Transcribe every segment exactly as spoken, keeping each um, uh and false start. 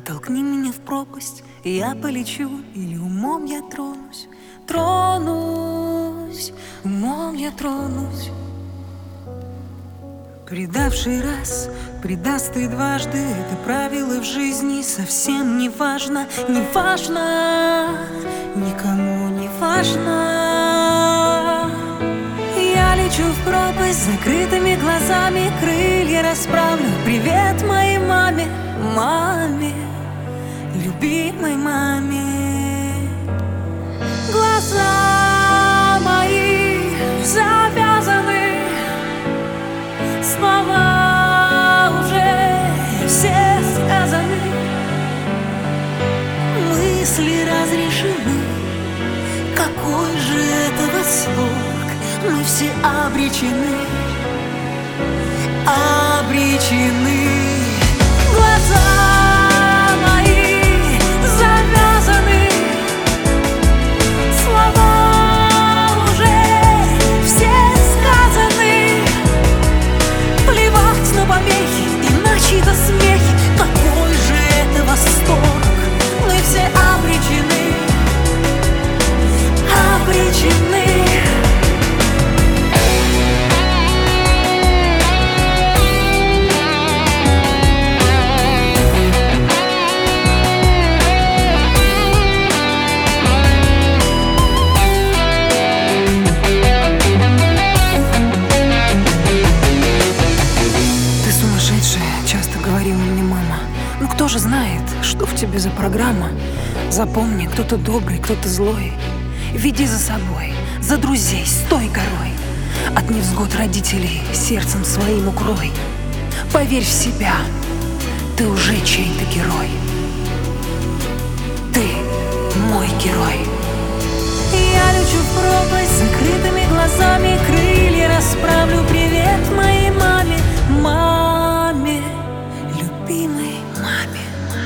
Толкни меня в пропасть, и я полечу, или умом я тронусь, тронусь, умом я тронусь. Предавший раз предаст и дважды, это правило в жизни совсем не важно, не важно, никому не важно. Я лечу в пропасть с закрытыми глазами, крылья расправлю. Привет моей маме, маме, любимой маме. Глаза мои завязаны, слова уже все сказаны, мысли разрешены. Какой же это восторг, мы все обречены, обречены. Глаза мои завязаны, слова уже все сказаны. Плевать на помехи и на чьи-то смехи. Какой же это восторг, мы все обречены, обречены. Часто говорила мне мама: ну кто же знает, что в тебе за программа? Запомни, кто-то добрый, кто-то злой. Веди за собой, за друзей, стой горой. От невзгод родителей сердцем своим укрой. Поверь в себя, ты уже чей-то герой. Ты мой герой. Я лечу в пропасть с закрытыми глазами, крылья расправлю. Привет моей маме, маме, любимой маме.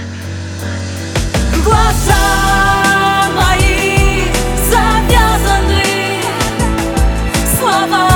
Глаза мои завязаны, слова